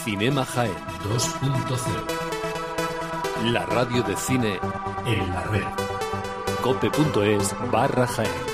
Cinema Jaén 2.0. La radio de cine en la red. cope.es/Jaén.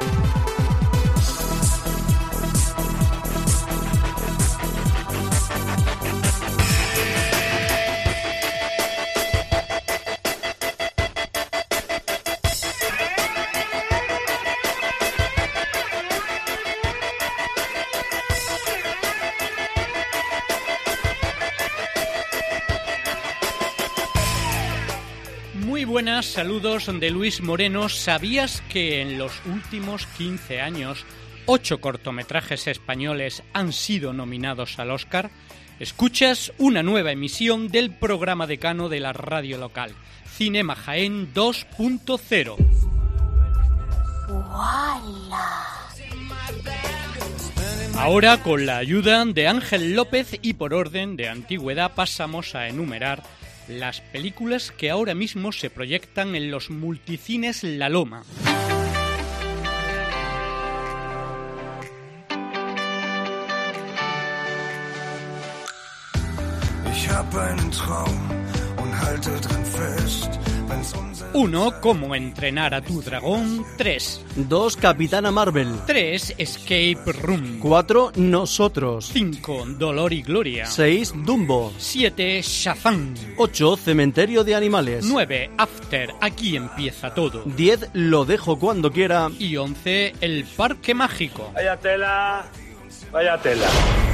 Buenas, saludos de Luis Moreno. ¿Sabías que en los últimos 15 años 8 cortometrajes españoles han sido nominados al Oscar? Escuchas una nueva emisión del programa decano de la radio local, Cinema Jaén 2.0. ¡Wala! Ahora, con la ayuda de Ángel López y por orden de antigüedad, pasamos a enumerar las películas que ahora mismo se proyectan en los multicines La Loma. Ich hab einen Traum und halte dran fest. 1. Cómo entrenar a tu dragón. 3. 2. Capitana Marvel. 3. Escape Room. 4. Nosotros. 5. Dolor y Gloria. 6. Dumbo. 7. Shazam. 8. Cementerio de animales. 9. After. Aquí empieza todo. 10. Lo dejo cuando quiera. Y 11. El Parque Mágico. Vaya tela, vaya tela.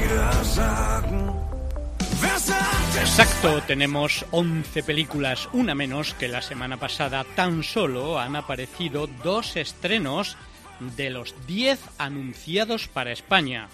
Exacto, tenemos 11 películas, una menos que la semana pasada. Tan solo han aparecido 2 estrenos de los 10 anunciados para España.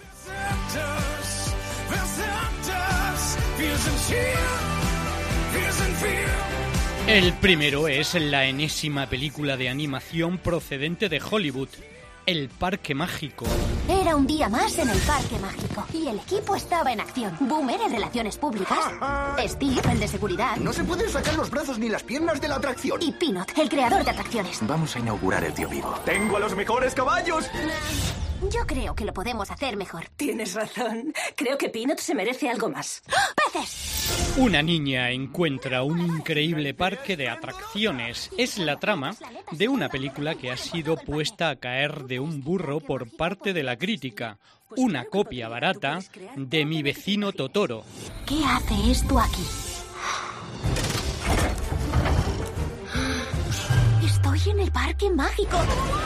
El primero es la enésima película de animación procedente de Hollywood, El Parque Mágico. Era un día más en el Parque Mágico y el equipo estaba en acción. Boomer en relaciones públicas, Steve, el de seguridad. No se pueden sacar los brazos ni las piernas de la atracción. Y Peanut, el creador de atracciones. Vamos a inaugurar el tío vivo. ¡Tengo a los mejores caballos! Yo creo que lo podemos hacer mejor. Tienes razón. Creo que Peanut se merece algo más. ¡Peces! Una niña encuentra un increíble parque de atracciones. Es la trama de una película que ha sido puesta a caer de un burro por parte de la crítica. Una copia barata de Mi vecino Totoro. ¿Qué hace esto aquí? Estoy en el Parque Mágico.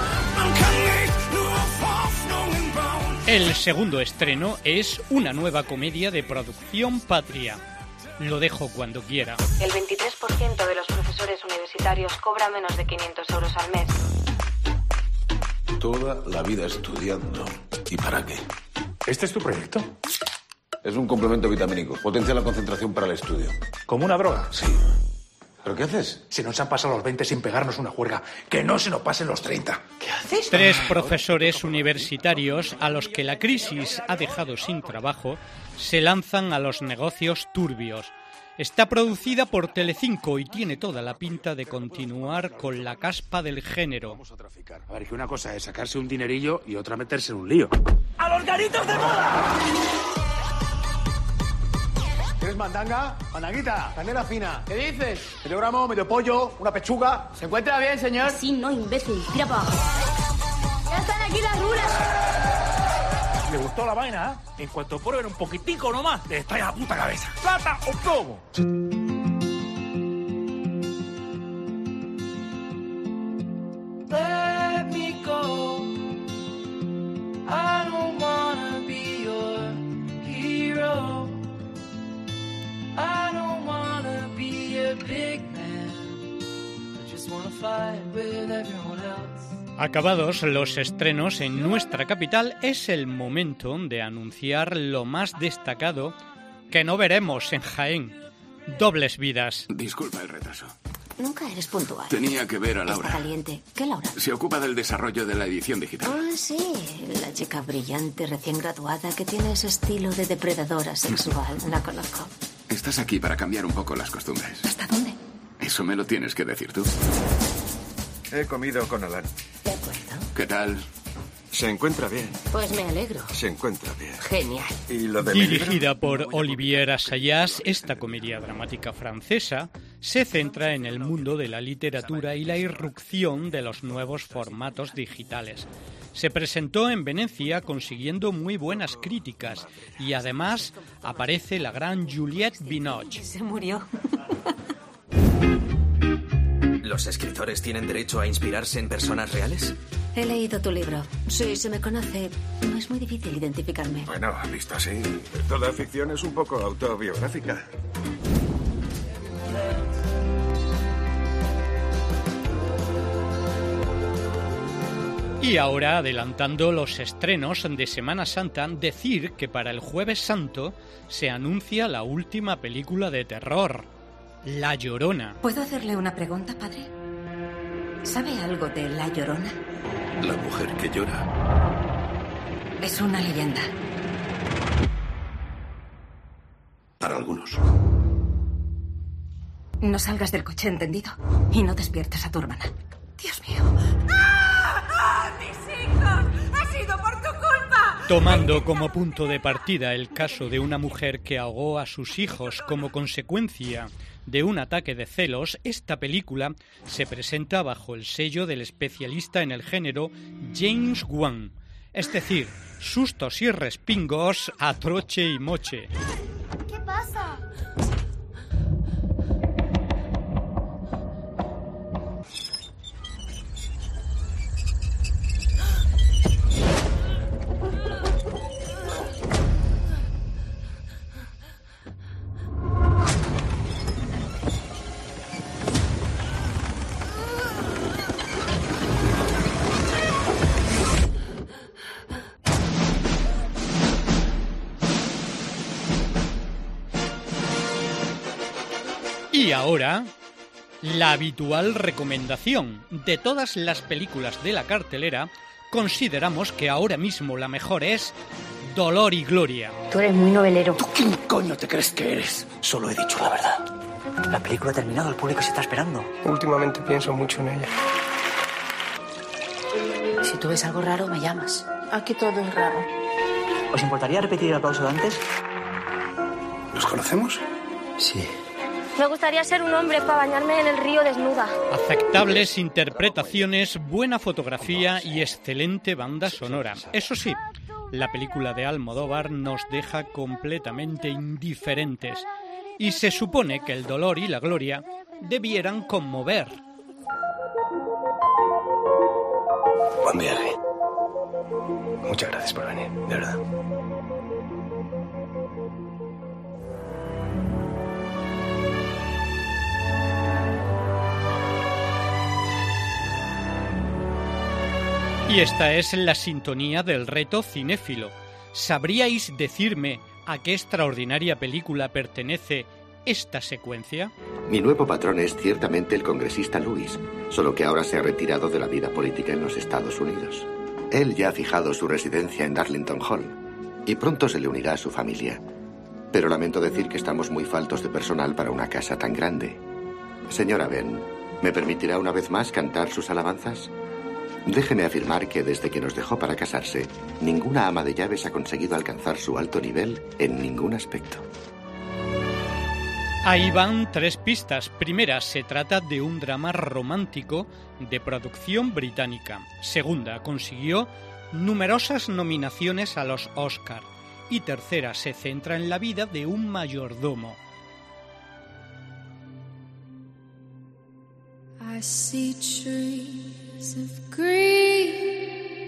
El segundo estreno es una nueva comedia de producción patria. Lo dejo cuando quiera. El 23% de los profesores universitarios cobra menos de 500 euros al mes. Toda la vida estudiando. ¿Y para qué? ¿Este es tu proyecto? Es un complemento vitamínico. Potencia la concentración para el estudio. ¿Como una droga? Sí. ¿Pero qué haces? Se nos han pasado los 20 sin pegarnos una juerga. Que no se nos pasen los 30. ¿Qué haces? 3 profesores universitarios a los que la crisis ha dejado sin trabajo se lanzan a los negocios turbios. Está producida por Telecinco y tiene toda la pinta de continuar con la caspa del género. Vamos a traficar. A ver, que una cosa es sacarse un dinerillo y otra meterse en un lío. ¡A los garitos de moda! ¿Quieres mandanga? Mandanguita, canela fina. ¿Qué dices? Medio gramo, medio pollo, una pechuga. ¿Se encuentra bien, señor? Sí, no, imbécil. Tira para abajo. ¡Ya están aquí las rulas! ¿Le gustó la vaina, eh? En cuanto prueben un poquitico nomás, le estalla la puta cabeza. ¿Plata o plomo? Let me go. I don't wanna be your hero. I don't wanna be a big man. I just wanna fight with everyone else. Acabados los estrenos en nuestra capital, es el momento de anunciar lo más destacado que no veremos en Jaén. Dobles vidas. Disculpa el retraso. Nunca eres puntual. Tenía que ver a Laura. Está caliente. ¿Qué Laura? Se ocupa del desarrollo de la edición digital. Ah, sí. La chica brillante, recién graduada, que tiene ese estilo de depredadora sexual. La conozco. Estás aquí para cambiar un poco las costumbres. ¿Hasta dónde? Eso me lo tienes que decir tú. He comido con Alan. De acuerdo. ¿Qué tal? Se encuentra bien. Pues me alegro. Se encuentra bien. Genial. ¿Y lo de Dirigida por Olivier Assayas, esta comedia dramática francesa se centra en el mundo de la literatura y la irrupción de los nuevos formatos digitales. Se presentó en Venecia consiguiendo muy buenas críticas y además aparece la gran Juliette Binoche. Se murió. ¿Los escritores tienen derecho a inspirarse en personas reales? He leído tu libro. Si se me conoce, no es muy difícil identificarme. Bueno, visto así, toda ficción es un poco autobiográfica. Y ahora, adelantando los estrenos de Semana Santa, decir que para el Jueves Santo se anuncia la última película de terror, La Llorona. ¿Puedo hacerle una pregunta, padre? ¿Sabe algo de La Llorona? La mujer que llora. Es una leyenda. Para algunos. No salgas del coche, ¿entendido? Y no despiertes a tu hermana. Dios mío. ¡Mis hijos! ¡Ha sido por tu culpa! Tomando como punto de partida el caso de una mujer que ahogó a sus hijos como consecuencia de un ataque de celos, esta película se presenta bajo el sello del especialista en el género James Wan, es decir, sustos y respingos a troche y moche. ¿Qué pasa? Y ahora, la habitual recomendación. De todas las películas de la cartelera, consideramos que ahora mismo la mejor es Dolor y Gloria. Tú eres muy novelero. ¿Tú quién coño te crees que eres? Solo he dicho la verdad. La película ha terminado, el público se está esperando. Últimamente pienso mucho en ella. Si tú ves algo raro, me llamas. Aquí todo es raro. ¿Os importaría repetir el aplauso de antes? ¿Nos conocemos? Sí. Me gustaría ser un hombre para bañarme en el río desnuda. Aceptables interpretaciones, buena fotografía y excelente banda sonora. Eso sí, la película de Almodóvar nos deja completamente indiferentes y se supone que el dolor y la gloria debieran conmover. Buen viaje. Muchas gracias por venir, de verdad. Y esta es la sintonía del reto cinéfilo. ¿Sabríais decirme a qué extraordinaria película pertenece esta secuencia? Mi nuevo patrón es ciertamente el congresista Lewis, solo que ahora se ha retirado de la vida política en los Estados Unidos. Él ya ha fijado su residencia en Darlington Hall y pronto se le unirá a su familia. Pero lamento decir que estamos muy faltos de personal para una casa tan grande. Señora Ben, ¿me permitirá una vez más cantar sus alabanzas? Déjeme afirmar que desde que nos dejó para casarse, ninguna ama de llaves ha conseguido alcanzar su alto nivel en ningún aspecto. Ahí van 3 pistas. Primera, se trata de un drama romántico de producción británica. Segunda, consiguió numerosas nominaciones a los Oscar. Y tercera, se centra en la vida de un mayordomo. I see trees of green.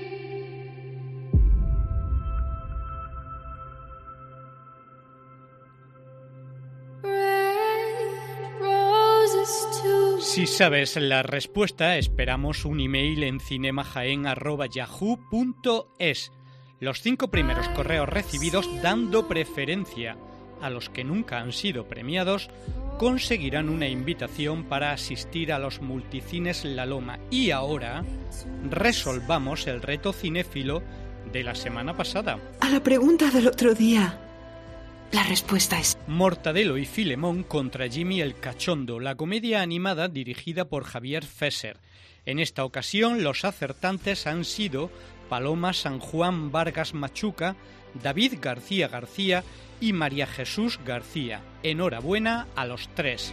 Si sabes la respuesta, esperamos un email en cinemajaen@yahoo.es. Los 5 primeros correos recibidos, dando preferencia a los que nunca han sido premiados, conseguirán una invitación para asistir a los multicines La Loma. Y ahora resolvamos el reto cinéfilo de la semana pasada. A la pregunta del otro día, la respuesta es Mortadelo y Filemón contra Jimmy el Cachondo, la comedia animada dirigida por Javier Fesser. En esta ocasión los acertantes han sido Paloma San Juan Vargas Machuca, David García García y María Jesús García. Enhorabuena a los tres.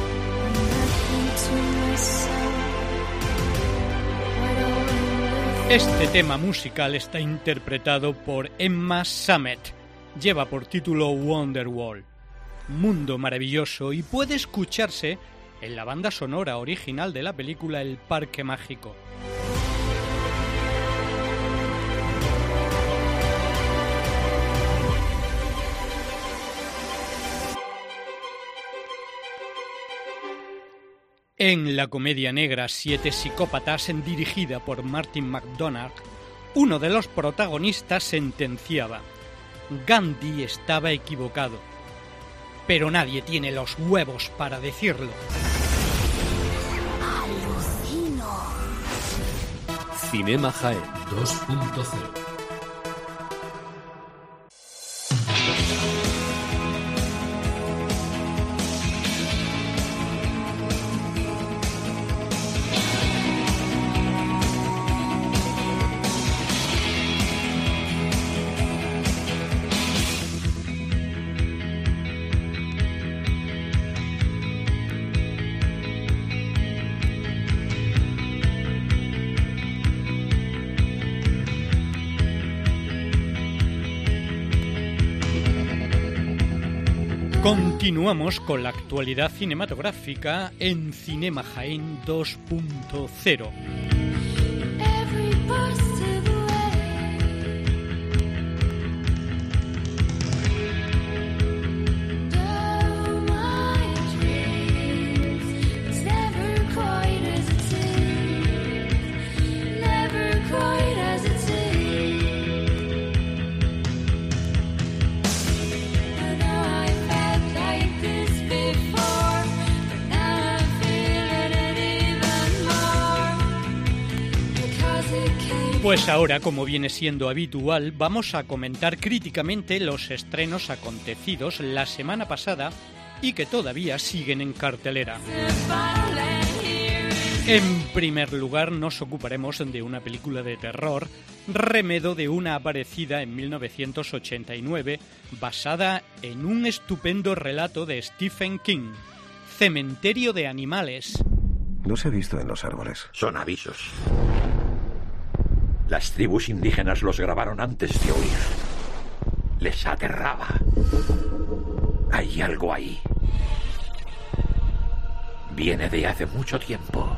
Este tema musical está interpretado por Emma Sammet. Lleva por título Wonderwall, mundo maravilloso, y puede escucharse en la banda sonora original de la película El Parque Mágico. En la comedia negra Siete psicópatas, dirigida por Martin McDonagh, uno de los protagonistas sentenciaba: Gandhi estaba equivocado, pero nadie tiene los huevos para decirlo. Alucino. Cinema Jaén 2.0. Continuamos con la actualidad cinematográfica en Cinema Jaén 2.0. Pues ahora, como viene siendo habitual, vamos a comentar críticamente los estrenos acontecidos la semana pasada y que todavía siguen en cartelera. En primer lugar, nos ocuparemos de una película de terror, remedo de una aparecida en 1989, basada en un estupendo relato de Stephen King, Cementerio de Animales. Los he visto en los árboles. Son avisos. Las tribus indígenas los grabaron antes de oír. Les aterraba. Hay algo ahí. Viene de hace mucho tiempo.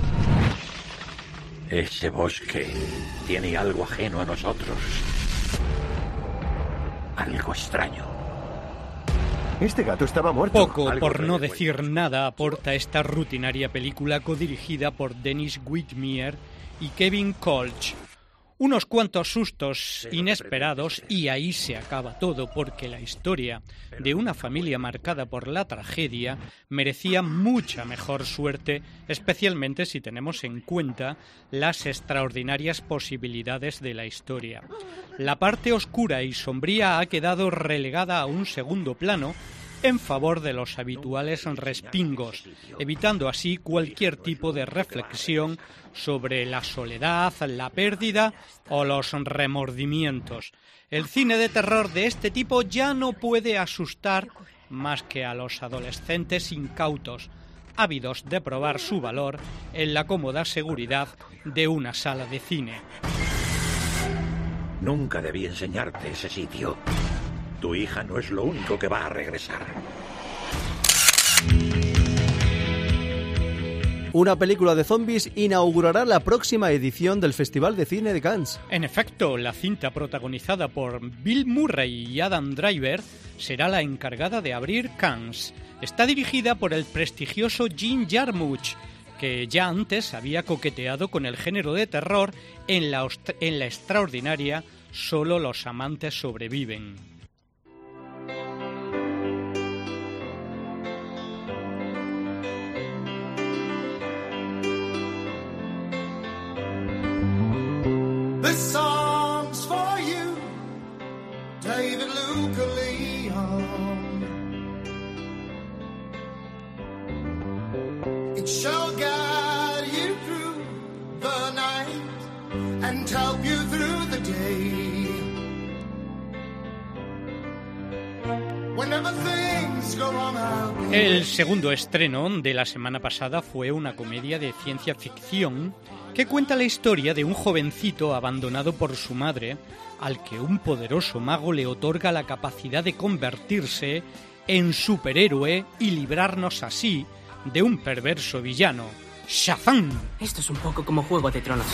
Ese bosque tiene algo ajeno a nosotros. Algo extraño. Este gato estaba muerto. Poco, por no decir nada, aporta esta rutinaria película codirigida por Dennis Whitmire y Kevin Kolch. Unos cuantos sustos inesperados y ahí se acaba todo, porque la historia de una familia marcada por la tragedia merecía mucha mejor suerte, especialmente si tenemos en cuenta las extraordinarias posibilidades de la historia. La parte oscura y sombría ha quedado relegada a un segundo plano en favor de los habituales respingos, evitando así cualquier tipo de reflexión sobre la soledad, la pérdida o los remordimientos. El cine de terror de este tipo ya no puede asustar más que a los adolescentes incautos, ávidos de probar su valor en la cómoda seguridad de una sala de cine. Nunca debí enseñarte ese sitio. Tu hija no es lo único que va a regresar. Una película de zombies inaugurará la próxima edición del Festival de Cine de Cannes. En efecto, la cinta protagonizada por Bill Murray y Adam Driver será la encargada de abrir Cannes. Está dirigida por el prestigioso Jim Jarmusch, que ya antes había coqueteado con el género de terror en la extraordinaria Solo los amantes sobreviven. This song's for you, David Luca Leon. It shall guide you through the night and help you through El segundo estreno de la semana pasada fue una comedia de ciencia ficción que cuenta la historia de un jovencito abandonado por su madre, al que un poderoso mago le otorga la capacidad de convertirse en superhéroe y librarnos así de un perverso villano, Shazam. Esto es un poco como Juego de Tronos.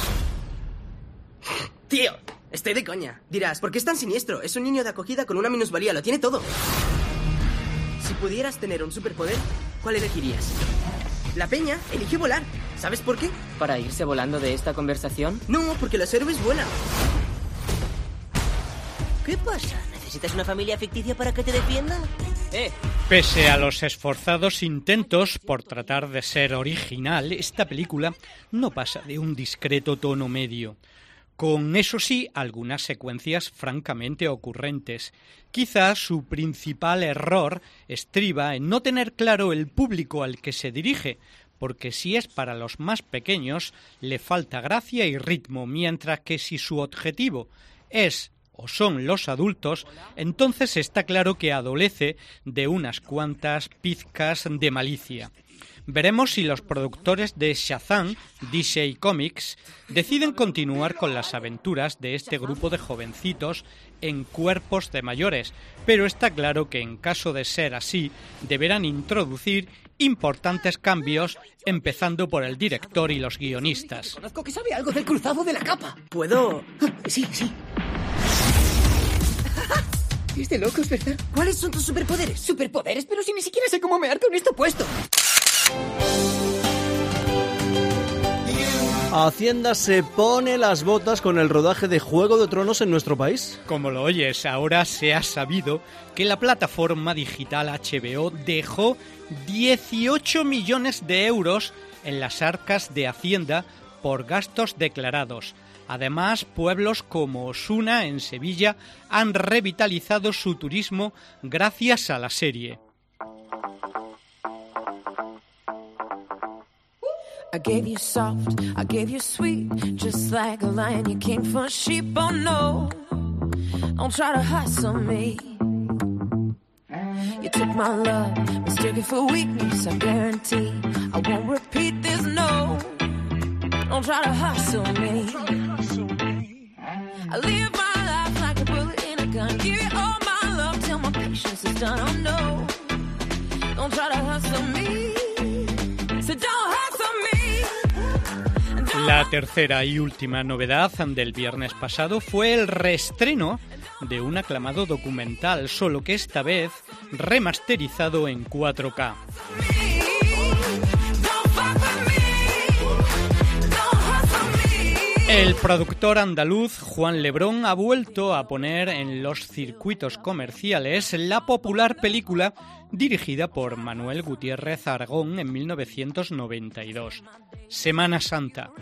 Tío, estoy de coña. Dirás, ¿por qué es tan siniestro? Es un niño de acogida con una minusvalía, lo tiene todo. Si pudieras tener un superpoder, ¿cuál elegirías? La peña eligió volar. ¿Sabes por qué? ¿Para irse volando de esta conversación? No, porque los héroes vuelan. ¿Qué pasa? ¿Necesitas una familia ficticia para que te defienda? Pese a los esforzados intentos por tratar de ser original, esta película no pasa de un discreto tono medio. Con, eso sí, algunas secuencias francamente ocurrentes. Quizás su principal error estriba en no tener claro el público al que se dirige, porque si es para los más pequeños, le falta gracia y ritmo, mientras que si su objetivo es o son los adultos, entonces está claro que adolece de unas cuantas pizcas de malicia. Veremos si los productores de Shazam, DC Comics, deciden continuar con las aventuras de este grupo de jovencitos en cuerpos de mayores, pero está claro que en caso de ser así, deberán introducir importantes cambios, empezando por el director y los guionistas. Conozco que sabe algo del cruzado de la capa. ¿Puedo? Sí. Es de locos, ¿verdad? ¿Cuáles son tus superpoderes? ¿Superpoderes? Pero si ni siquiera sé cómo mear con esto puesto. Hacienda se pone las botas con el rodaje de Juego de Tronos en nuestro país. Como lo oyes, ahora se ha sabido que la plataforma digital HBO dejó 18 millones de euros en las arcas de Hacienda por gastos declarados. Además, pueblos como Osuna, en Sevilla, han revitalizado su turismo gracias a la serie. I gave you soft, I gave you sweet, just like a lion you came for sheep. Oh no, don't try to hustle me. You took my love, mistook it for weakness. I guarantee I won't repeat this. No, don't try to hustle me. I live my life like a bullet in a gun. Give you all my love till my patience is done. Oh no, don't try to hustle me. So don't hustle me. La tercera y última novedad del viernes pasado fue el reestreno de un aclamado documental, solo que esta vez remasterizado en 4K. El productor andaluz Juan Lebrón ha vuelto a poner en los circuitos comerciales la popular película dirigida por Manuel Gutiérrez Aragón en 1992, Semana Santa.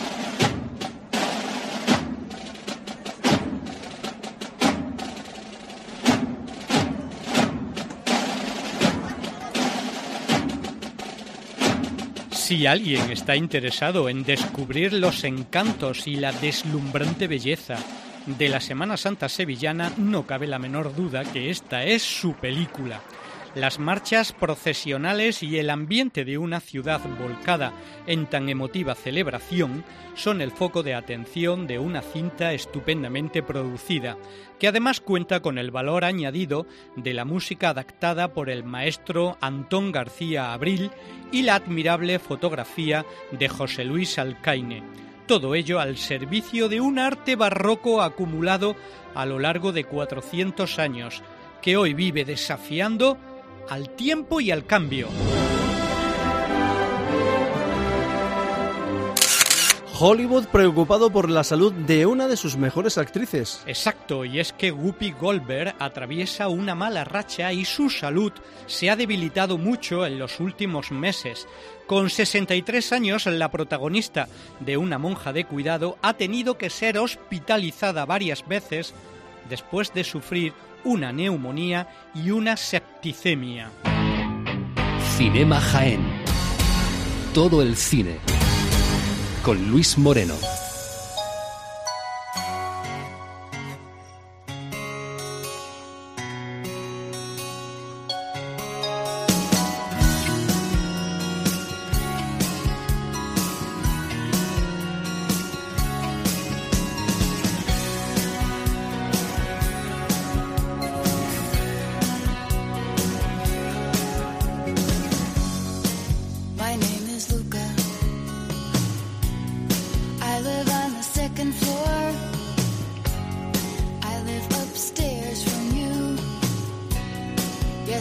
Si alguien está interesado en descubrir los encantos y la deslumbrante belleza de la Semana Santa sevillana, no cabe la menor duda que esta es su película. Las marchas procesionales y el ambiente de una ciudad volcada en tan emotiva celebración son el foco de atención de una cinta estupendamente producida, que además cuenta con el valor añadido de la música adaptada por el maestro Antón García Abril y la admirable fotografía de José Luis Alcaine. Todo ello al servicio de un arte barroco acumulado a lo largo de 400 años, que hoy vive desafiando al tiempo y al cambio. Hollywood preocupado por la salud de una de sus mejores actrices. Exacto, y es que Whoopi Goldberg atraviesa una mala racha y su salud se ha debilitado mucho en los últimos meses. Con 63 años, la protagonista de Una monja de cuidado ha tenido que ser hospitalizada varias veces después de sufrir una neumonía y una septicemia. Cinema Jaén. Todo el cine. Con Luis Moreno.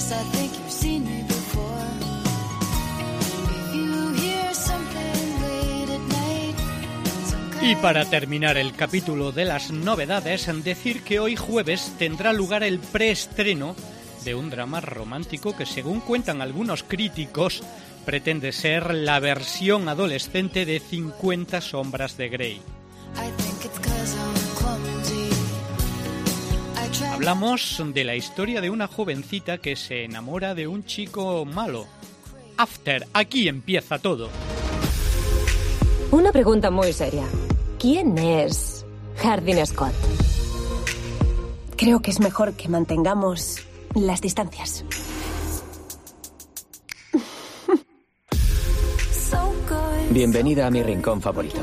Yes, I think you've seen me before. If you hear something late at night, y para terminar el capítulo de las novedades, decir que hoy jueves tendrá lugar el preestreno de un drama romántico que, según cuentan algunos críticos, pretende ser la versión adolescente de 50 sombras de Grey. Hablamos de la historia de una jovencita que se enamora de un chico malo. After, aquí empieza todo. Una pregunta muy seria. ¿Quién es Hardin Scott? Creo que es mejor que mantengamos las distancias. Bienvenida a mi rincón favorito.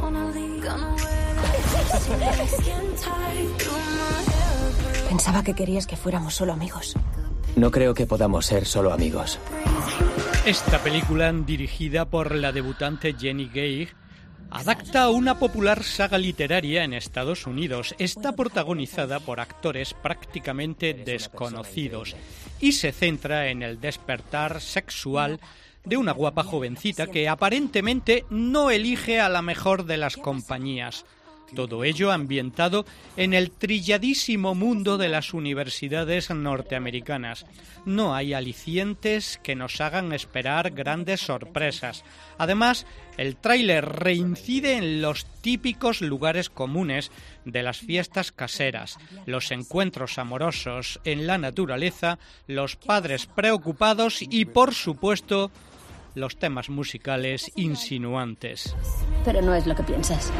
Pensaba que querías que fuéramos solo amigos. No creo que podamos ser solo amigos. Esta película, dirigida por la debutante Jenny Gay, adapta una popular saga literaria en Estados Unidos. Está protagonizada por actores prácticamente desconocidos y se centra en el despertar sexual de una guapa jovencita que aparentemente no elige a la mejor de las compañías. Todo ello ambientado en el trilladísimo mundo de las universidades norteamericanas. No hay alicientes que nos hagan esperar grandes sorpresas. Además, el tráiler reincide en los típicos lugares comunes de las fiestas caseras, los encuentros amorosos en la naturaleza, los padres preocupados y, por supuesto, los temas musicales insinuantes. Pero no es lo que piensas.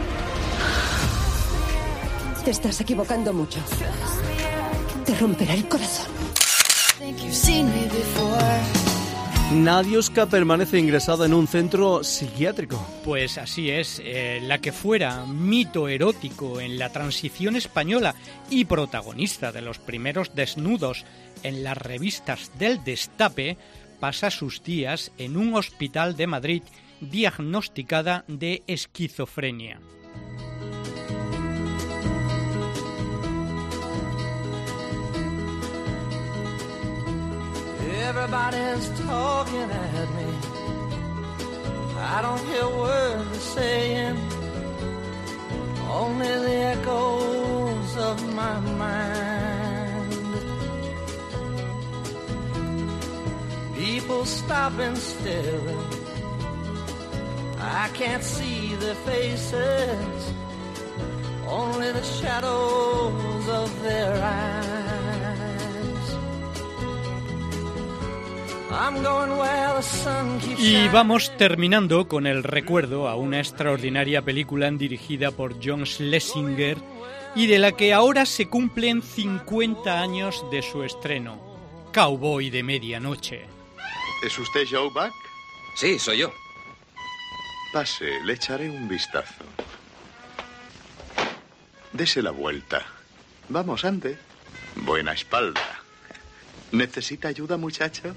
Te estás equivocando mucho. Te romperá el corazón. Nadiuska permanece ingresada en un centro psiquiátrico. Pues así es, la que fuera mito erótico en la transición española y protagonista de los primeros desnudos en las revistas del Destape, pasa sus días en un hospital de Madrid diagnosticada de esquizofrenia. Everybody's talking at me. I don't hear words they're saying, only the echoes of my mind. People stopping still. I can't see their faces, only the shadows of their eyes. Y vamos terminando con el recuerdo a una extraordinaria película dirigida por John Schlesinger y de la que ahora se cumplen 50 años de su estreno, Cowboy de Medianoche. ¿Es usted Joe Buck? Sí, soy yo. Pase, le echaré un vistazo. Dese la vuelta. Vamos, ande. Buena espalda. ¿Necesita ayuda, muchacho?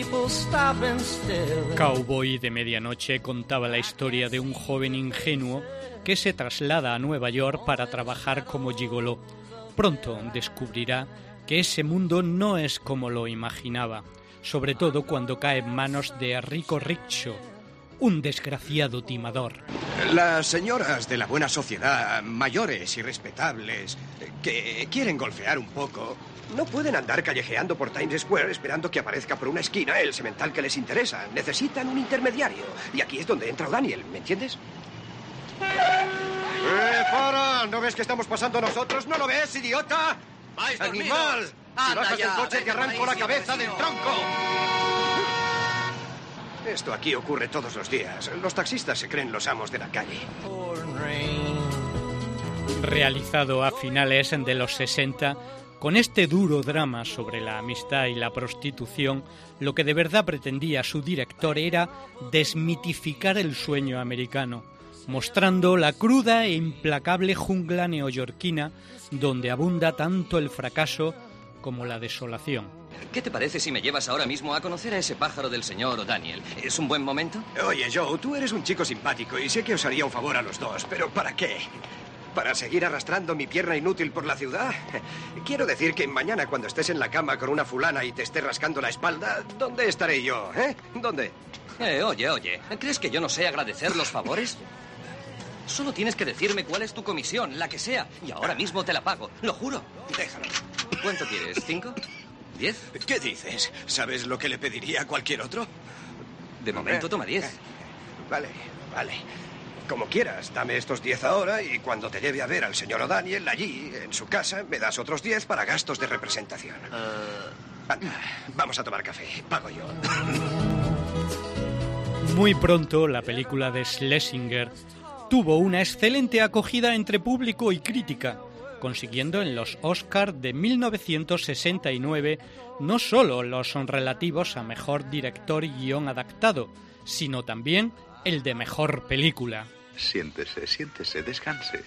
Cowboy de Medianoche contaba la historia de un joven ingenuo que se traslada a Nueva York para trabajar como gigoló. Pronto descubrirá que ese mundo no es como lo imaginaba, sobre todo cuando cae en manos de Rico Riccio, un desgraciado timador. Las señoras de la buena sociedad, mayores y respetables, que quieren golfear un poco, no pueden andar callejeando por Times Square esperando que aparezca por una esquina el semental que les interesa. Necesitan un intermediario. Y aquí es donde entra Daniel, ¿me entiendes? ¡Para! ¿No ves que estamos pasando nosotros? ¿No lo ves, idiota? ¡Animal! Si bajas del coche te arranco la cabeza del tronco. Esto aquí ocurre todos los días. Los taxistas se creen los amos de la calle. Realizado a finales de los 60, con este duro drama sobre la amistad y la prostitución, lo que de verdad pretendía su director era desmitificar el sueño americano, mostrando la cruda e implacable jungla neoyorquina donde abunda tanto el fracaso como la desolación. ¿Qué te parece si me llevas ahora mismo a conocer a ese pájaro del señor O'Daniel? ¿Es un buen momento? Oye, Joe, tú eres un chico simpático y sé que os haría un favor a los dos, pero ¿para qué? ¿Para seguir arrastrando mi pierna inútil por la ciudad? Quiero decir que mañana cuando estés en la cama con una fulana y te esté rascando la espalda, ¿dónde estaré yo, ¿Dónde? Oye, ¿crees que yo no sé agradecer los favores? Solo tienes que decirme cuál es tu comisión, la que sea, y ahora mismo te la pago, lo juro. Déjalo. ¿Cuánto quieres? ¿5? ¿10? ¿Qué dices? ¿Sabes lo que le pediría a cualquier otro? De momento toma 10. Vale. Como quieras, dame estos 10 ahora y cuando te lleve a ver al señor O'Daniel allí, en su casa, me das otros 10 para gastos de representación. Vamos a tomar café. Pago yo. Muy pronto, la película de Schlesinger tuvo una excelente acogida entre público y crítica, consiguiendo en los Oscar de 1969 no solo los relativos a mejor director y guión adaptado, sino también el de mejor película. Siéntese, descanse.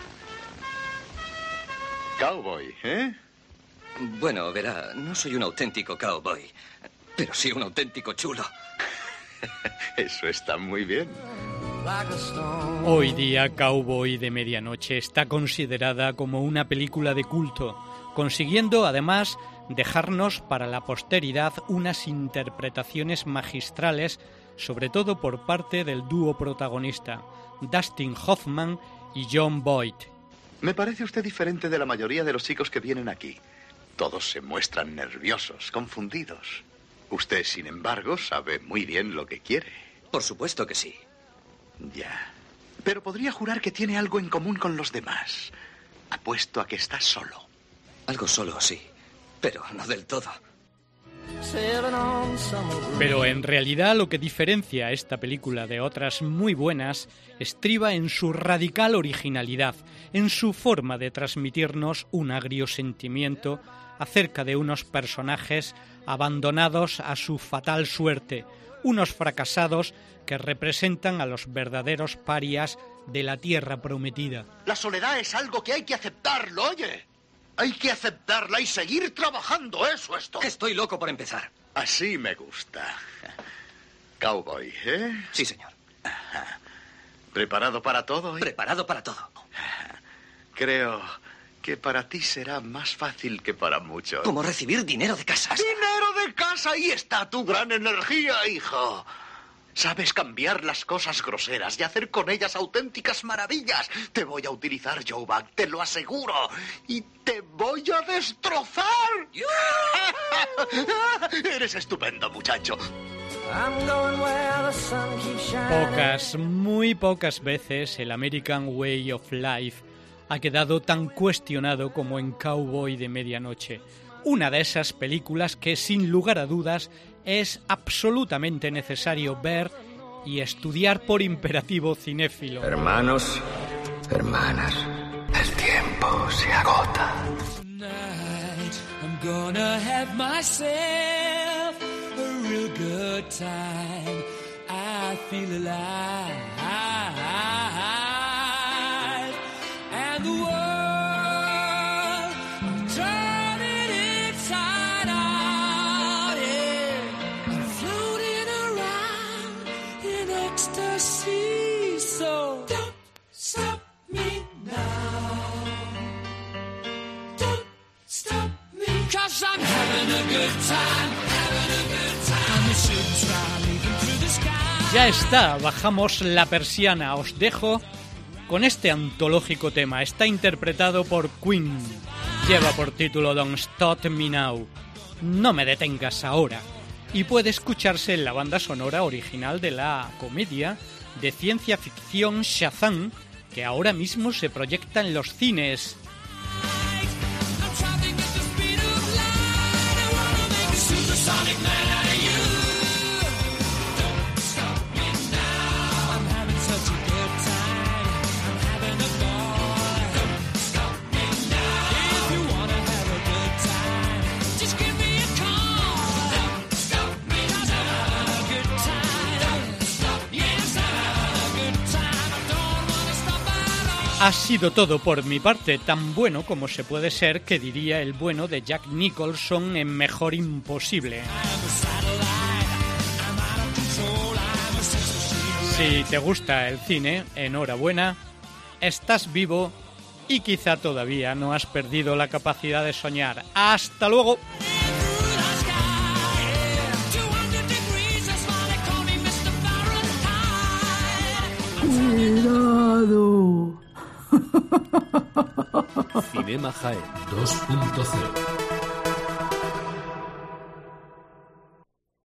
Cowboy, ¿eh? Bueno, verá, no soy un auténtico cowboy, pero sí un auténtico chulo. Eso está muy bien. Hoy día, Cowboy de Medianoche está considerada como una película de culto, consiguiendo además dejarnos para la posteridad unas interpretaciones magistrales, sobre todo por parte del dúo protagonista, Dustin Hoffman y Jon Voight. Me parece usted diferente de la mayoría de los chicos que vienen aquí. Todos se muestran nerviosos, confundidos. Usted, sin embargo, sabe muy bien lo que quiere. Por supuesto que sí. Ya. Pero podría jurar que tiene algo en común con los demás. Apuesto a que está solo. Algo solo, sí. Pero no del todo. Pero en realidad lo que diferencia a esta película de otras muy buenas estriba en su radical originalidad, en su forma de transmitirnos un agrio sentimiento acerca de unos personajes abandonados a su fatal suerte, unos fracasados que representan a los verdaderos parias de la tierra prometida. La soledad es algo que hay que aceptarlo, oye. Hay que aceptarla y seguir trabajando, eso es todo. Estoy loco por empezar. Así me gusta. Cowboy, ¿eh? Sí, señor. ¿Preparado para todo? Preparado para todo. Creo que para ti será más fácil que para muchos. Como recibir dinero de casa. ¡Dinero de casa! Ahí está tu gran energía, hijo. Sabes cambiar las cosas groseras y hacer con ellas auténticas maravillas. Te voy a utilizar, Joe Buck, te lo aseguro. Y te voy a destrozar. Eres estupendo, muchacho. Muy pocas veces el American Way of Life ha quedado tan cuestionado como en Cowboy de Medianoche. Una de esas películas que, sin lugar a dudas, es absolutamente necesario ver y estudiar por imperativo cinéfilo. Hermanos, hermanas, el tiempo se agota. Tonight, I'm gonna have myself a real good time. I feel alive. And the world, I'm turning inside out, yeah. I'm floating around in ecstasy. So don't stop me now. Don't stop me. 'Cause I'm having a good time, having a good time. I'm a shooting star leaping through the sky. Ya está, bajamos la persiana. Os dejo con este antológico tema. Está interpretado por Queen. Lleva por título Don't Stop Me Now. No me detengas ahora. Y puede escucharse en la banda sonora original de la comedia de ciencia ficción Shazam, que ahora mismo se proyecta en los cines. Ha sido todo por mi parte, tan bueno como se puede ser, que diría el bueno de Jack Nicholson en Mejor Imposible. Si te gusta el cine, enhorabuena, estás vivo y quizá todavía no has perdido la capacidad de soñar. ¡Hasta luego! ¡Cuidado! Cinema Jaén 2.0